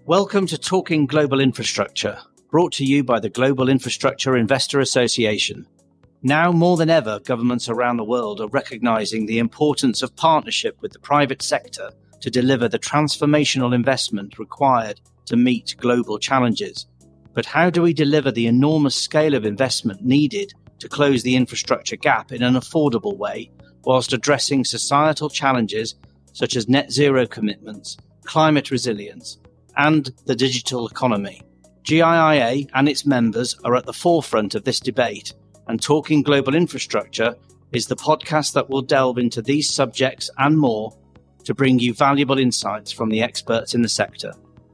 Welcome to Talking Global Infrastructure, brought to you by the Global Infrastructure Investor Association. Now more than ever, governments around the world are recognizing the importance of partnership with the private sector to deliver the transformational investment required to meet global challenges. But how do we deliver the enormous scale of investment needed to close the infrastructure gap in an affordable way, whilst addressing societal challenges such as net zero commitments, climate resilience, and the digital economy? GIIA and its members are at the forefront of this debate, and Talking Global Infrastructure is the podcast that will delve into these subjects and more to bring you valuable insights from the experts in the sector.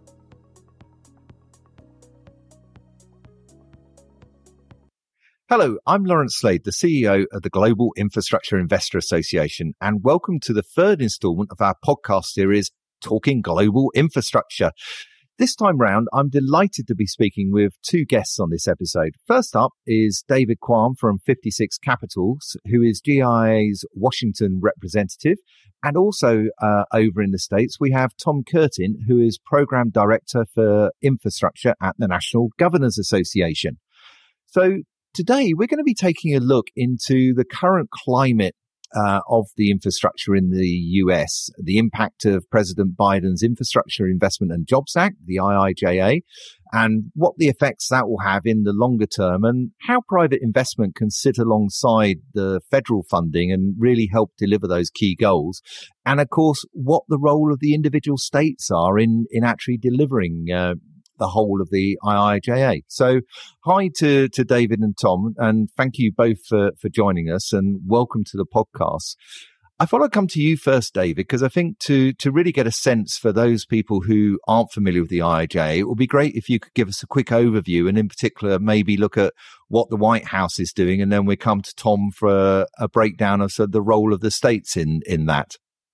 Hello, I'm Lawrence Slade, the CEO of the Global Infrastructure Investor Association, and welcome to the third installment of our podcast series, Talking Global Infrastructure. This time round, I'm delighted to be speaking with two guests on this episode. First up is David Quam from 56 Capitals, who is GIIA's Washington representative. And also over in the States, we have Tom Curtin, who is Program Director for Infrastructure at the National Governors Association. So today, we're going to be taking a look into the current climate of the infrastructure in the US, the impact of President Biden's Infrastructure Investment and Jobs Act, the IIJA, and what the effects that will have in the longer term, and how private investment can sit alongside the federal funding and really help deliver those key goals. And of course, what the role of the individual states are in actually delivering the whole of the IIJA. So hi to David and Tom, and thank you both for joining us, and welcome to the podcast. I thought I'd come to you first, David, because I think to really get a sense for those people who aren't familiar with the IIJA, it would be great if you could give us a quick overview, and in particular, maybe look at what the White House is doing, and then we come to Tom for a breakdown of the role of the states in that.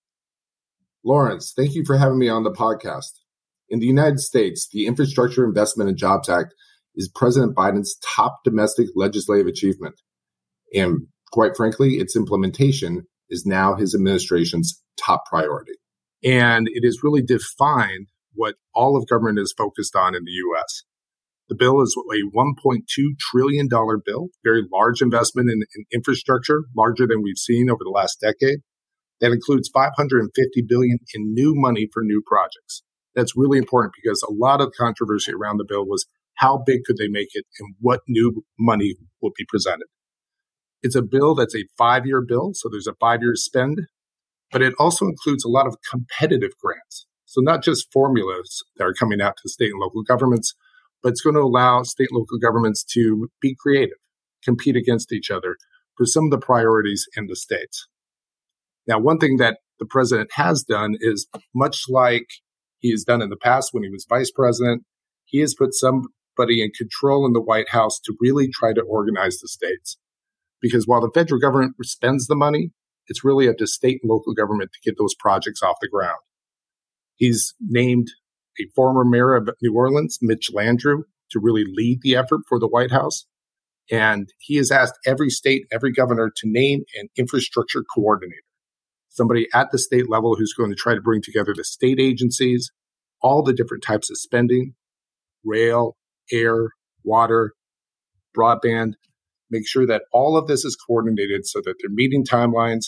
Lawrence, thank you for having me on the podcast. In the United States, the Infrastructure Investment and Jobs Act is President Biden's top domestic legislative achievement. And quite frankly, its implementation is now his administration's top priority. And it has really defined what all of government is focused on in the U.S. The bill is a $1.2 trillion bill, very large investment in infrastructure, larger than we've seen over the last decade. That includes $550 billion in new money for new projects. That's really important because a lot of the controversy around the bill was how big could they make it and what new money would be presented. It's a bill that's a 5-year bill, so there's a 5-year spend, but it also includes a lot of competitive grants. So not just formulas that are coming out to state and local governments, but it's going to allow state and local governments to be creative, compete against each other for some of the priorities in the states. Now, one thing that the president has done is much like he has done in the past when he was vice president, he has put somebody in control in the White House to really try to organize the states. Because while the federal government spends the money, it's really up to state and local government to get those projects off the ground. He's named a former mayor of New Orleans, Mitch Landrieu, to really lead the effort for the White House. And he has asked every state, every governor to name an infrastructure coordinator. Somebody at the state level who's going to try to bring together the state agencies, all the different types of spending, rail, air, water, broadband, make sure that all of this is coordinated so that they're meeting timelines,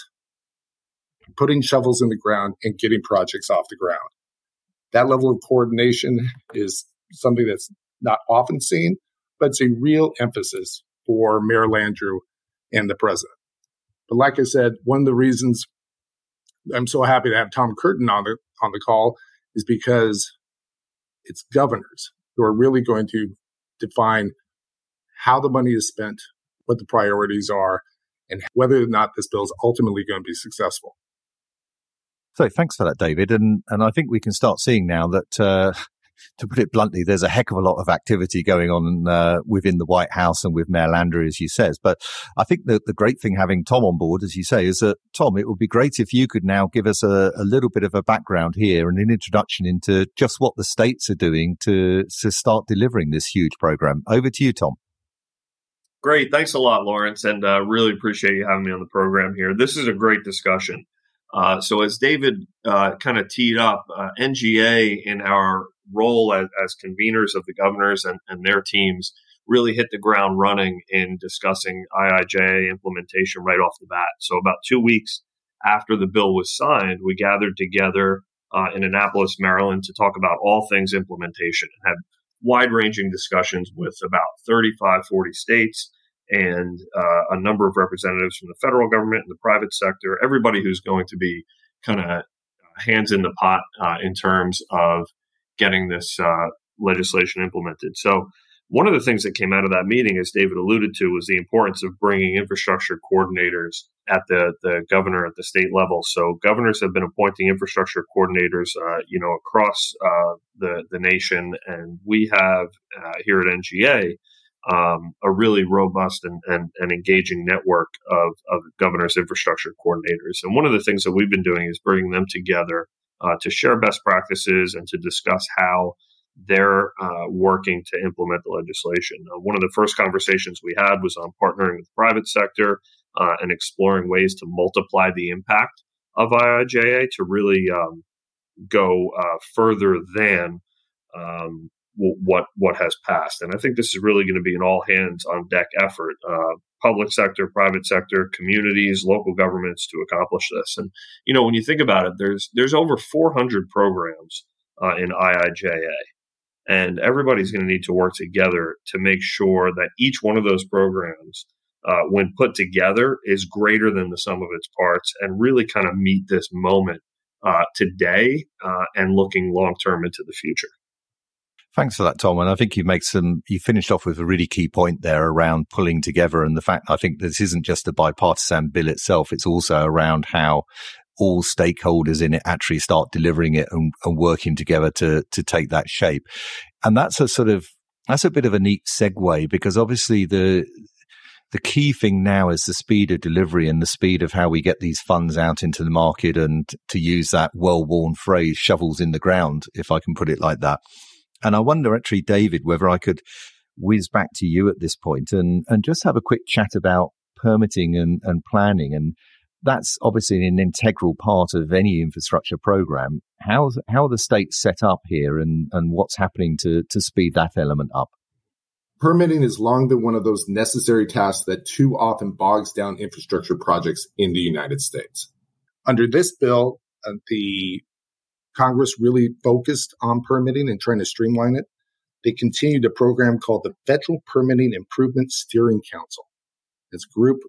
putting shovels in the ground, and getting projects off the ground. That level of coordination is something that's not often seen, but it's a real emphasis for Mayor Landrieu and the president. But like I said, one of the reasons I'm so happy to have Tom Curtin on the call is because it's governors who are really going to define how the money is spent, what the priorities are, and whether or not this bill is ultimately going to be successful. So thanks for that, David. And I think we can start seeing now that, to put it bluntly, there's a heck of a lot of activity going on within the White House and with Mayor Landrieu, as you says. But I think that the great thing having Tom on board, as you say, is that, Tom, it would be great if you could now give us a little bit of a background here and an introduction into just what the states are doing to start delivering this huge program. Over to you, Tom. Great. Thanks a lot, Lawrence, and really appreciate you having me on the program here. This is a great discussion. So as David kind of teed up, NGA in our role as conveners of the governors and their teams really hit the ground running in discussing IIJA implementation right off the bat. So about 2 weeks after the bill was signed, we gathered together in Annapolis, Maryland, to talk about all things implementation and had wide-ranging discussions with about 35, 40 states and a number of representatives from the federal government and the private sector, everybody who's going to be kind of hands in the pot in terms of getting this legislation implemented. So one of the things that came out of that meeting, as David alluded to, was the importance of bringing infrastructure coordinators at the governor at the state level. So governors have been appointing infrastructure coordinators, across the nation, and we have here at NGA a really robust and engaging network of governors' infrastructure coordinators. And one of the things that we've been doing is bringing them together to share best practices and to discuss how they're working to implement the legislation. One of the first conversations we had was on partnering with the private sector and exploring ways to multiply the impact of IIJA to really go further than what has passed. And I think this is really going to be an all hands on deck effort, public sector, private sector, communities, local governments to accomplish this. And, when you think about it, there's over 400 programs in IIJA. And everybody's going to need to work together to make sure that each one of those programs, when put together, is greater than the sum of its parts and really kind of meet this moment today and looking long term into the future. Thanks for that, Tom. And I think you finished off with a really key point there around pulling together, and the fact I think this isn't just a bipartisan bill itself. It's also around how all stakeholders in it actually start delivering it and working together to take that shape. And that's a bit of a neat segue, because obviously the key thing now is the speed of delivery and the speed of how we get these funds out into the market, and to use that well-worn phrase, shovels in the ground, if I can put it like that. And I wonder actually, David, whether I could whiz back to you at this point and just have a quick chat about permitting and planning. And that's obviously an integral part of any infrastructure program. How are the states set up here, and what's happening to speed that element up? Permitting has long been one of those necessary tasks that too often bogs down infrastructure projects in the United States. Under this bill, the Congress really focused on permitting and trying to streamline it. They continued a program called the Federal Permitting Improvement Steering Council. It's a group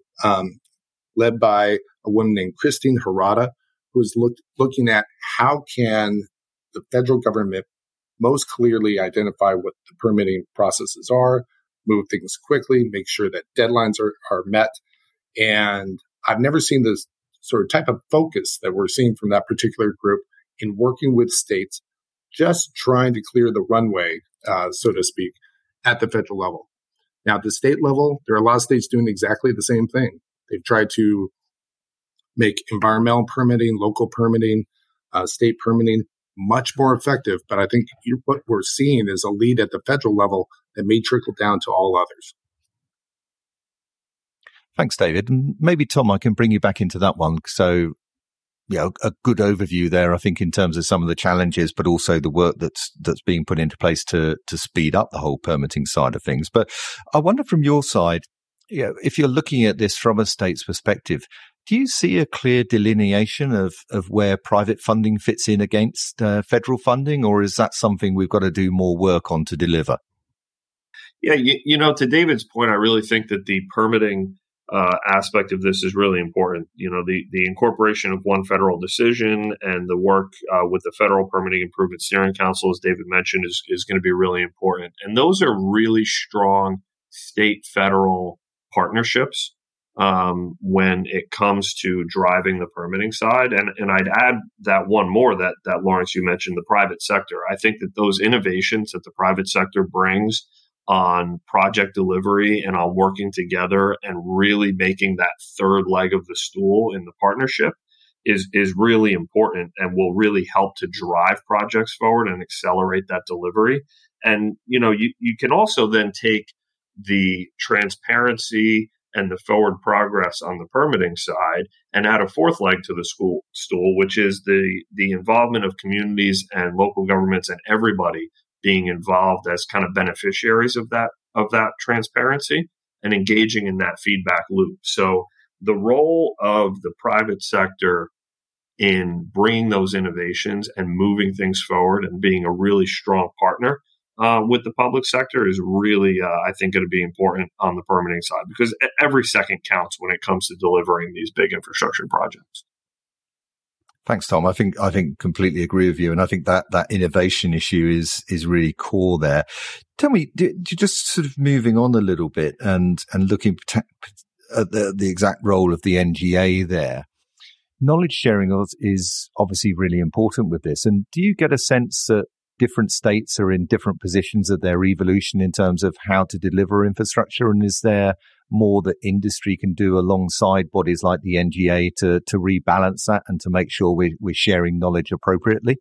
led by a woman named Christine Harada, who is looking at how can the federal government most clearly identify what the permitting processes are, move things quickly, make sure that deadlines are met. And I've never seen this sort of type of focus that we're seeing from that particular group in working with states, just trying to clear the runway, so to speak, at the federal level. Now, at the state level, there are a lot of states doing exactly the same thing. They've tried to make environmental permitting, local permitting, state permitting much more effective. But I think what we're seeing is a lead at the federal level that may trickle down to all others. Thanks, David. And maybe, Tom, I can bring you back into that one. So, a good overview there, I think, in terms of some of the challenges, but also the work that's being put into place to speed up the whole permitting side of things. But I wonder from your side, if you're looking at this from a state's perspective, do you see a clear delineation of where private funding fits in against federal funding, or is that something we've got to do more work on to deliver? Yeah, to David's point, I really think that the permitting aspect of this is really important. The incorporation of one federal decision and the work with the Federal Permitting Improvement Steering Council, as David mentioned, is going to be really important. And those are really strong state-federal partnerships when it comes to driving the permitting side. And I'd add that one more that Lawrence, you mentioned, the private sector. I think that those innovations that the private sector brings on project delivery and on working together and really making that third leg of the stool in the partnership is really important and will really help to drive projects forward and accelerate that delivery. And, you can also then take the transparency and the forward progress on the permitting side, and add a fourth leg to the stool, which is the involvement of communities and local governments and everybody being involved as kind of beneficiaries of that transparency and engaging in that feedback loop. So the role of the private sector in bringing those innovations and moving things forward and being a really strong partner with the public sector is really, I think, going to be important on the permitting side, because every second counts when it comes to delivering these big infrastructure projects. Thanks, Tom. I think completely agree with you, and I think that innovation issue is really core there. Tell me, just sort of moving on a little bit and looking at the exact role of the NGA there. Knowledge sharing is obviously really important with this. And do you get a sense that different states are in different positions of their evolution in terms of how to deliver infrastructure? And is there more that industry can do alongside bodies like the NGA to rebalance that and to make sure we're sharing knowledge appropriately?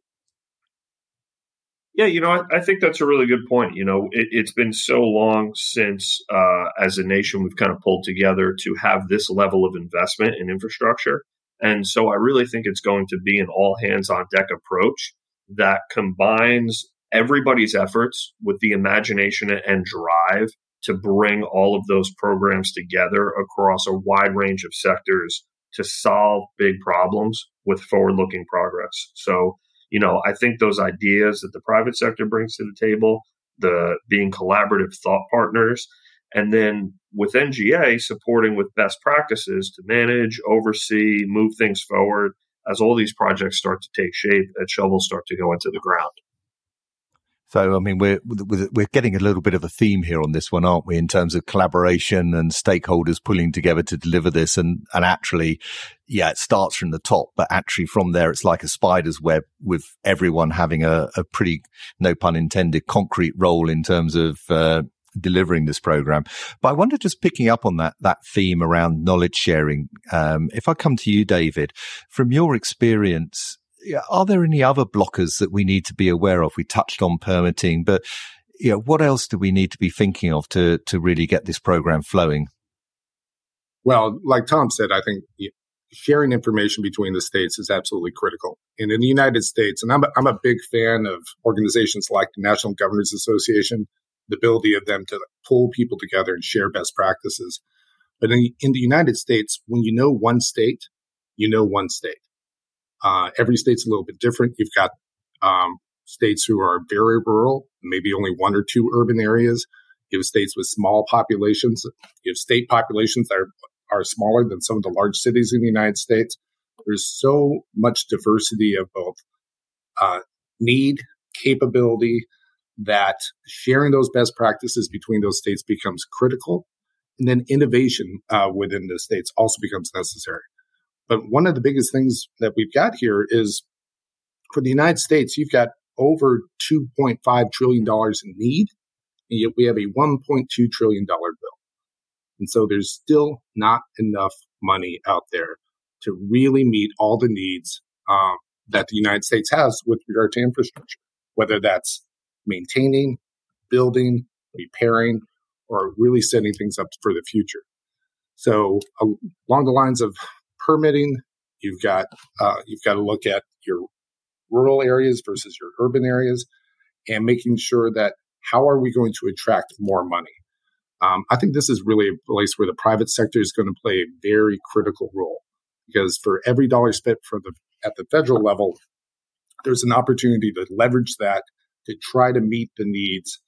Yeah, I think that's a really good point. It's been so long since, as a nation, we've kind of pulled together to have this level of investment in infrastructure. And so I really think it's going to be an all-hands-on-deck approach that combines everybody's efforts with the imagination and drive to bring all of those programs together across a wide range of sectors to solve big problems with forward-looking progress. So, I think those ideas that the private sector brings to the table, the being collaborative thought partners, and then with NGA supporting with best practices to manage, oversee, move things forward as all these projects start to take shape and shovels start to go into the ground. So, I mean, we're getting a little bit of a theme here on this one, aren't we, in terms of collaboration and stakeholders pulling together to deliver this. And actually, it starts from the top, but actually from there, it's like a spider's web with everyone having a pretty, no pun intended, concrete role in terms of delivering this program. But I wonder, just picking up on that theme around knowledge sharing, if I come to you, David, from your experience, are there any other blockers that we need to be aware of? We touched on permitting, but what else do we need to be thinking of to really get this program flowing? Well, like Tom said, I think sharing information between the states is absolutely critical. And in the United States, and I'm a big fan of organizations like the National Governors Association, the ability of them to pull people together and share best practices. But in the United States, when you know one state, you know one state. Every state's a little bit different. You've got states who are very rural, maybe only one or two urban areas. You have states with small populations. You have state populations that are smaller than some of the large cities in the United States. There's so much diversity of both need, capability, that sharing those best practices between those states becomes critical. And then innovation within the states also becomes necessary. But one of the biggest things that we've got here is, for the United States, you've got over $2.5 trillion in need, and yet we have a $1.2 trillion bill. And so there's still not enough money out there to really meet all the needs that the United States has with regard to infrastructure, whether that's maintaining, building, repairing, or really setting things up for the future. So along the lines of permitting, you've got to look at your rural areas versus your urban areas, and making sure that how are we going to attract more money? I think this is really a place where the private sector is going to play a very critical role, because for every dollar spent at the federal level, there's an opportunity to leverage that to try to meet the needs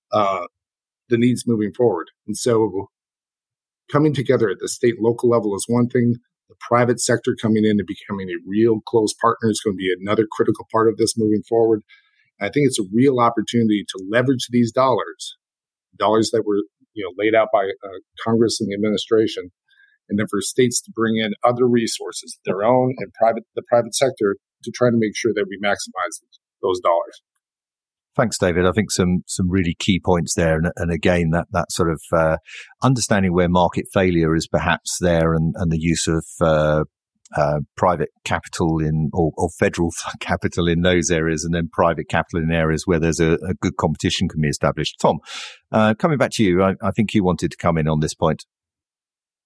moving forward. And so coming together at the state and local level is one thing. The private sector coming in and becoming a real close partner is going to be another critical part of this moving forward. And I think it's a real opportunity to leverage these dollars that were laid out by Congress and the administration, and then for states to bring in other resources, their own and the private sector, to try to make sure that we maximize those dollars. Thanks, David. I think some really key points there. And again, that sort of understanding where market failure is perhaps there, and the use of private capital or federal capital in those areas, and then private capital in areas where there's a good competition can be established. Tom, coming back to you, I think you wanted to come in on this point.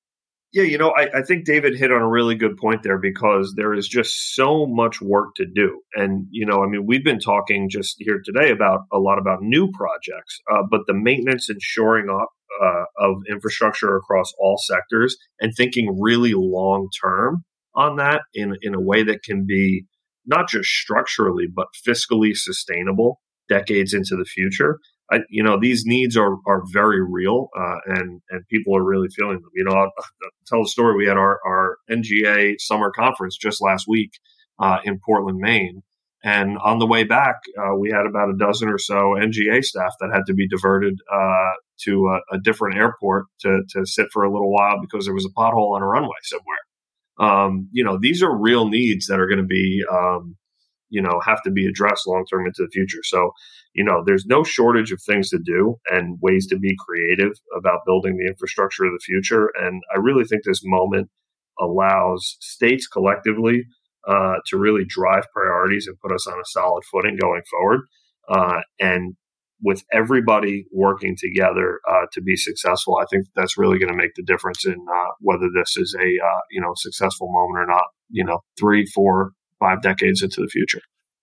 Yeah, I think David hit on a really good point there, because there is just so much work to do. And, we've been talking just here today about a lot about new projects, but the maintenance and shoring up of infrastructure across all sectors, and thinking really long term on that in a way that can be not just structurally, but fiscally sustainable decades into the future. These needs are very real, and people are really feeling them. I'll tell a story. We had our NGA summer conference just last week in Portland, Maine. And on the way back, we had about a dozen or so NGA staff that had to be diverted to a different airport to sit for a little while because there was a pothole on a runway somewhere. These are real needs that are going to be have to be addressed long term into the future. So, there's no shortage of things to do and ways to be creative about building the infrastructure of the future. And I really think this moment allows states collectively to really drive priorities and put us on a solid footing going forward. And with everybody working together to be successful, I think that's really going to make the difference in whether this is a successful moment or not, 3, 4, 5 decades into the future.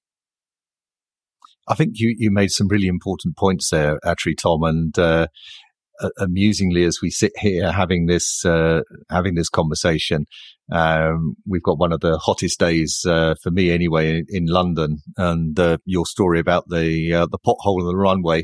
I think you made some really important points there, actually, Tom. And amusingly, as we sit here having this conversation, we've got one of the hottest days for me anyway in London, and your story about the pothole in the runway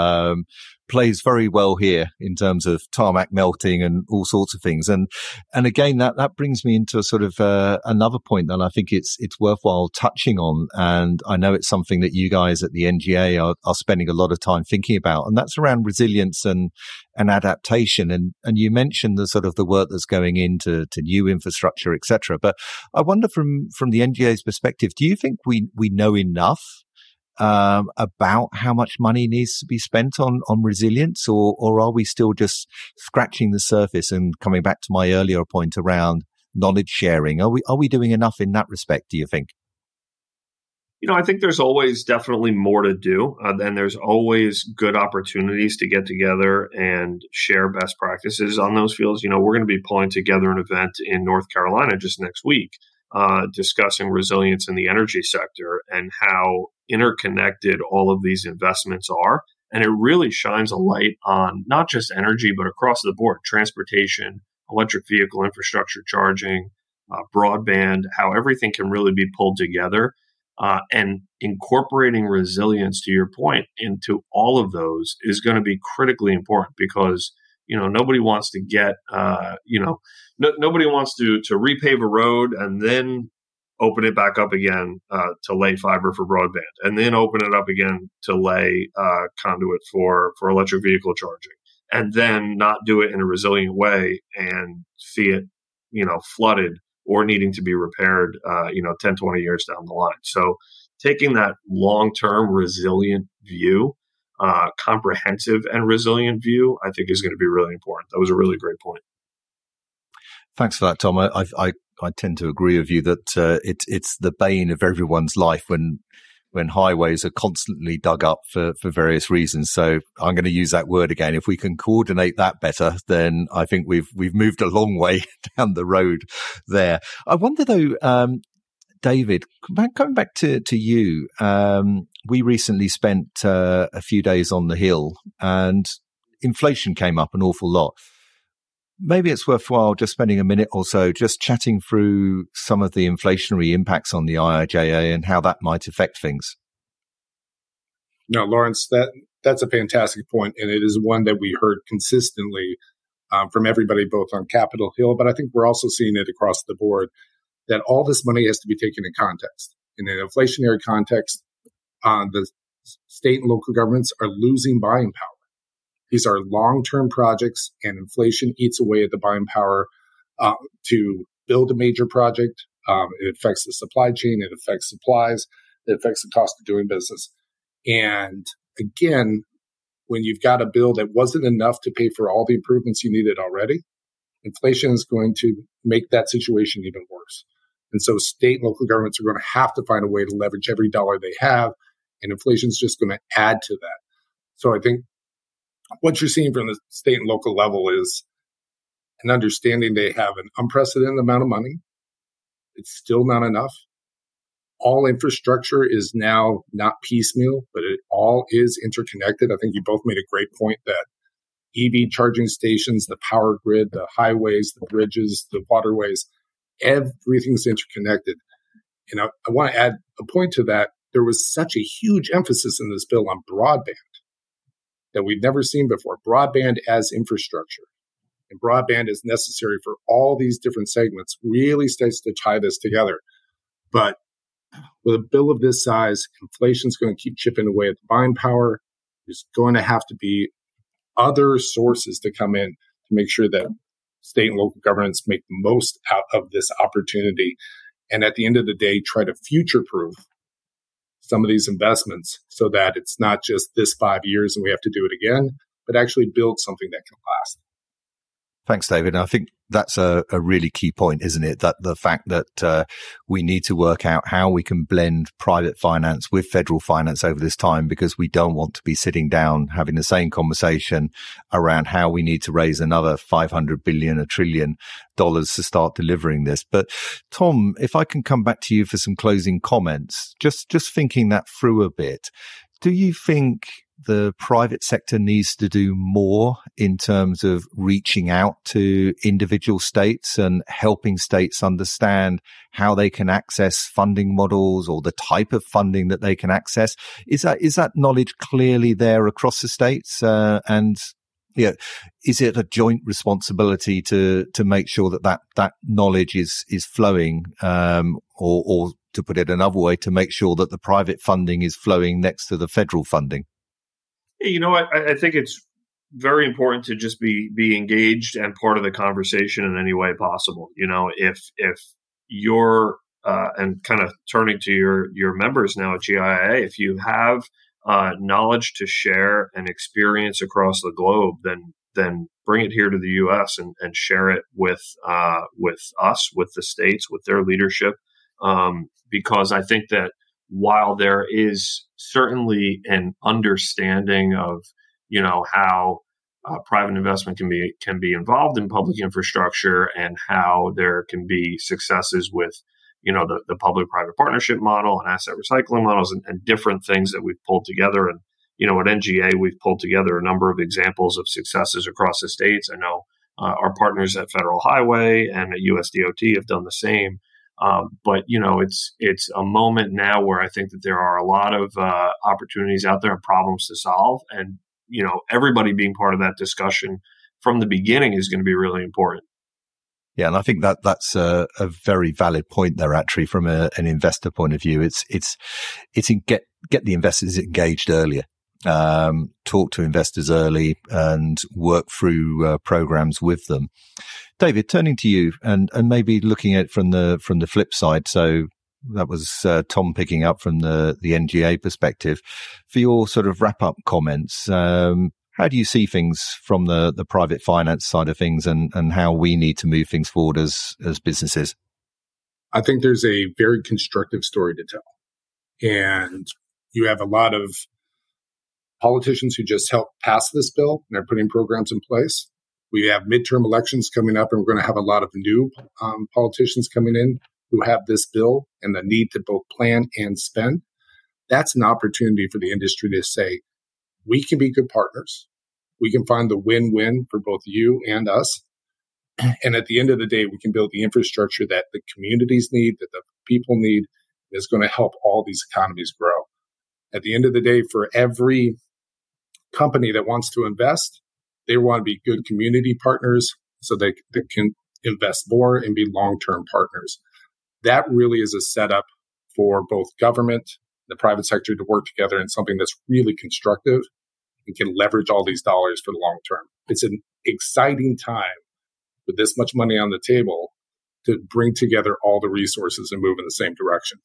plays very well here in terms of tarmac melting and all sorts of things. And again, that brings me into a sort of another point that I think it's worthwhile touching on. And I know it's something that you guys at the NGA are spending a lot of time thinking about, and that's around resilience and adaptation. And you mentioned the sort of the work that's going into new infrastructure, etc. But I wonder from the NGA's perspective, do you think we know enough about how much money needs to be spent on resilience, or are we still just scratching the surface? And coming back to my earlier point around knowledge sharing, are we doing enough in that respect, do you think? I think there's always definitely more to do, and there's always good opportunities to get together and share best practices on those fields. We're going to be pulling together an event in North Carolina just next week, discussing resilience in the energy sector and how interconnected all of these investments are. And it really shines a light on not just energy, but across the board: transportation, electric vehicle infrastructure, charging, broadband, how everything can really be pulled together. And incorporating resilience, to your point, into all of those is going to be critically important, because nobody wants to get nobody wants to repave a road and then open it back up again to lay fiber for broadband, and then open it up again to lay conduit for electric vehicle charging, and then not do it in a resilient way and see it flooded or needing to be repaired 10, 20 years down the line. So taking that long-term resilient view, comprehensive and resilient view, I think is going to be really important. That was a really great point. Thanks for that, Tom. I tend to agree with you that it's the bane of everyone's life when highways are constantly dug up for various reasons. So I'm going to use that word again. If we can coordinate that better, then I think we've moved a long way down the road there. I wonder though, David, coming back to you, we recently spent a few days on the Hill, and inflation came up an awful lot. Maybe it's worthwhile just spending a minute or so just chatting through some of the inflationary impacts on the IIJA and how that might affect things. No, Lawrence, that's a fantastic point, and it is one that we heard consistently from everybody, both on Capitol Hill, but I think we're also seeing it across the board, that all this money has to be taken in context. In an inflationary context, the state and local governments are losing buying power. These are long-term projects, and inflation eats away at the buying power to build a major project. It affects the supply chain. It affects supplies. It affects the cost of doing business. And again, when you've got a bill that wasn't enough to pay for all the improvements you needed already, inflation is going to make that situation even worse. And so state and local governments are going to have to find a way to leverage every dollar they have, and inflation is just going to add to that. So I think what you're seeing from the state and local level is and understanding they have an unprecedented amount of money. It's still not enough. All infrastructure is now not piecemeal, but it all is interconnected. I think you both made a great point that EV charging stations, the power grid, the highways, the bridges, the waterways, everything's interconnected. And I want to add a point to that. There was such a huge emphasis in this bill on broadband that we've never seen before. Broadband as infrastructure. And broadband is necessary for all these different segments, really starts to tie this together. But with a bill of this size, inflation's going to keep chipping away at the buying power. There's going to have to be other sources to come in to make sure that state and local governments make the most out of this opportunity. And at the end of the day, try to future-proof some of these investments so that it's not just this 5 years and we have to do it again, but actually build something that can last. Thanks, David. And I think that's a really key point, isn't it? That the fact that we need to work out how we can blend private finance with federal finance over this time, because we don't want to be sitting down having the same conversation around how we need to raise another $500 billion, $1 trillion to start delivering this. But Tom, if I can come back to you for some closing comments, just thinking that through a bit, do you think the private sector needs to do more in terms of reaching out to individual states and helping states understand how they can access funding models or the type of funding that they can access? Is that knowledge clearly there across the states? And is it a joint responsibility to make sure that knowledge is flowing, or to put it another way, to make sure that the private funding is flowing next to the federal funding? I think it's very important to just be engaged and part of the conversation in any way possible. If you're and kind of turning to your members now at GIIA, if you have knowledge to share and experience across the globe, then bring it here to the U.S. and share it with us, with the states, with their leadership, because I think that while there is certainly an understanding of, how private investment can be involved in public infrastructure and how there can be successes with, the public-private partnership model and asset recycling models and different things that we've pulled together. And, at NGA, we've pulled together a number of examples of successes across the states. I know our partners at Federal Highway and at USDOT have done the same. But it's a moment now where I think that there are a lot of opportunities out there and problems to solve. And, everybody being part of that discussion from the beginning is going to be really important. Yeah. And I think that's a very valid point there, actually, from an investor point of view. It's get the investors engaged earlier. Talk to investors early and work through programs with them. David, turning to you and maybe looking at it from the flip side. So that was Tom picking up from the NGA perspective. For your sort of wrap up comments, how do you see things from the private finance side of things and how we need to move things forward as businesses? I think there's a very constructive story to tell. And you have a lot of politicians who just helped pass this bill and are putting programs in place. We have midterm elections coming up, and we're going to have a lot of new politicians coming in who have this bill and the need to both plan and spend. That's an opportunity for the industry to say, we can be good partners. We can find the win-win for both you and us. And at the end of the day, we can build the infrastructure that the communities need, that the people need, that's going to help all these economies grow. At the end of the day, for every company that wants to invest, they want to be good community partners so they can invest more and be long-term partners. That really is a setup for both government, the private sector to work together in something that's really constructive and can leverage all these dollars for the long term. It's an exciting time with this much money on the table to bring together all the resources and move in the same direction.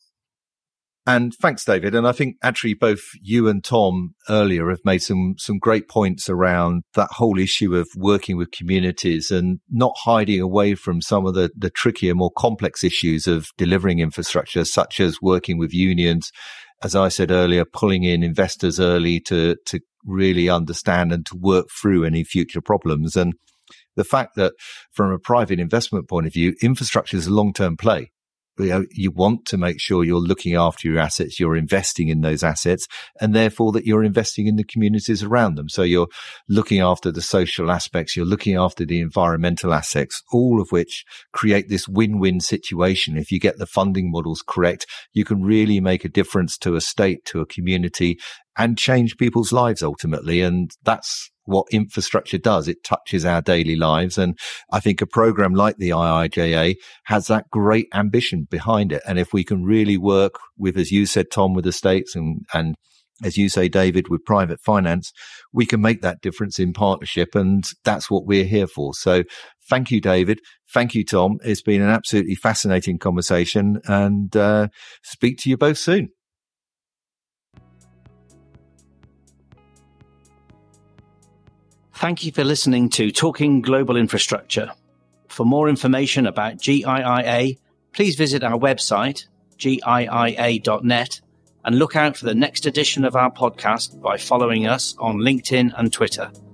And thanks, David. And I think actually both you and Tom earlier have made some great points around that whole issue of working with communities and not hiding away from some of the trickier, more complex issues of delivering infrastructure, such as working with unions. As I said earlier, pulling in investors early to really understand and to work through any future problems. And the fact that from a private investment point of view, infrastructure is a long-term play. You want to make sure you're looking after your assets, you're investing in those assets, and therefore that you're investing in the communities around them. So you're looking after the social aspects, you're looking after the environmental aspects, all of which create this win-win situation. If you get the funding models correct, you can really make a difference to a state, to a community, and change people's lives ultimately. And that's what infrastructure does. It touches our daily lives. And I think a program like the IIJA has that great ambition behind it. And if we can really work with, as you said, Tom, with the states and as you say, David, with private finance, we can make that difference in partnership. And that's what we're here for. So thank you, David. Thank you, Tom. It's been an absolutely fascinating conversation, and speak to you both soon. Thank you for listening to Talking Global Infrastructure. For more information about GIIA, please visit our website, giia.net, and look out for the next edition of our podcast by following us on LinkedIn and Twitter.